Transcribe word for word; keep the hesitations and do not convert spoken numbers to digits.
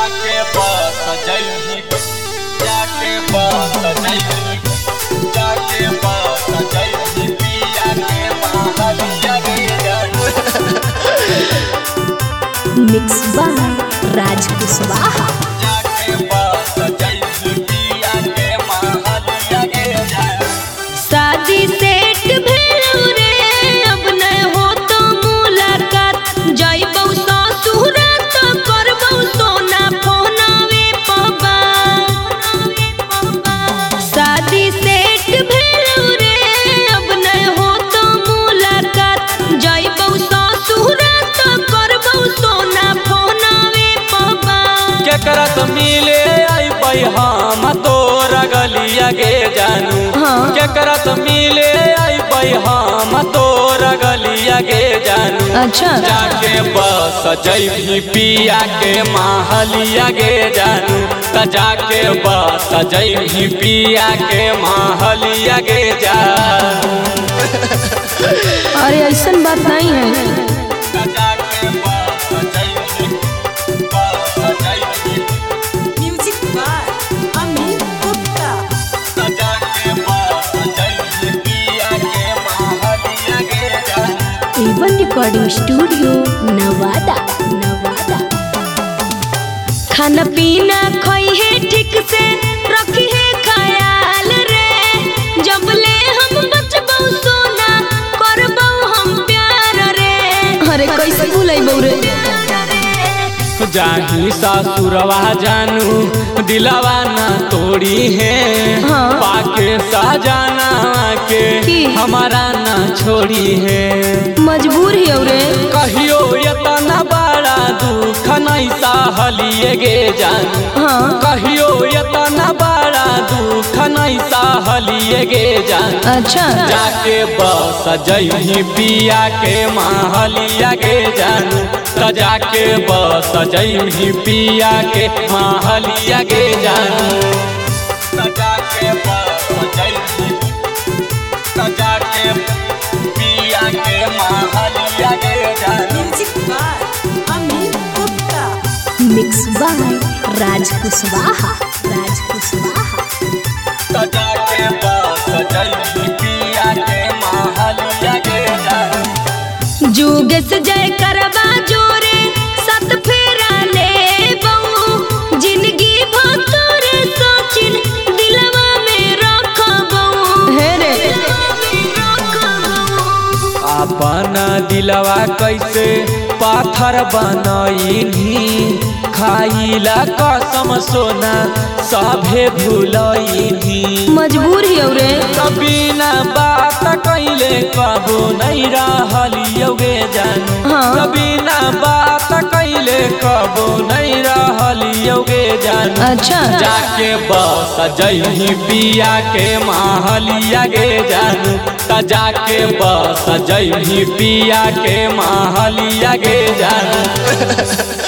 जाके बस जइही जाके बस जइही जाके बस जइही पिया के महलिया गे मिक्स बाय राज कुशवाहा। जाके बस जइही पिया के महलिया गे शादी सेट भेलौ रे अब न हो तो मुलाकात जइबौ ससुर तो करबौ सोना फोनवे पबा। शादी सेट भेलौ रे अब न हो तो मुलाकात जइबौ ससुर तो करबौ सोना फोनवे पबा। केकरा तो मिले आई पई हम तोरा गलिया गे जानू हाँ। केकरा तो मिले आई पई हम तोरा गलिया गे जानू अच्छा जाके बस जइही पिया के महलिया गे जानू त जाके बस जइही पिया के महलिया गे जानू अरे ऐसन बात नहीं है। त जाके बस जइही बस जइही म्यूजिक बाय अमित गुप्ता। त जाके बस जइही पिया के महलिया गे जानू Avon recording studio Nawada Nawada. खाना पीना खोई है ठीक से रखी है ख्याल रे जबले हम बचबौ सोना करबौ हम प्यार रे। अरे कैसे भूलैबौ रे जाही ससुरवा जानू दिलवा ना तोड़ी है हाँ। पाके साजाना के की? हमारा ना छोड़ी है मजबूर ही रे। कहियो इतना बड़ा दुख नहीं सहलिए गे जानू हाँ कहियो इतना बड़ा दुख नहीं सहलिए गे जानू अच्छा जाके बस जइही पिया के महलिया गे जानू त जाके बस जइही पिया के महलिया गे जानू त जाके बस जइही त जाके पिया के महलिया गे जानू music by Amit Gupta. Mix by Raj Kushwaha Raj Kushwaha. त जाके बस जइही पिया के महलिया गे जानू जुगस जय करबा जोरे सत फेरा ले बहू जिंदगी भर तोरे सोचिन दिलवा में रखबौ हे रे। अपन दिलवा कैसे पाथर बनइनी खाइला कसम सोना सभे भूलइनी मजबूर ही रे। बिना बात कैले कबो नहीं रहलियो गे जानू हाँ। बिना बात कैले कबो नहीं रहलियो गे जानू अच्छा जाके बस जइही पिया के महलिया गे जानू त जाके बस जइही पिया के महलिया गे जानू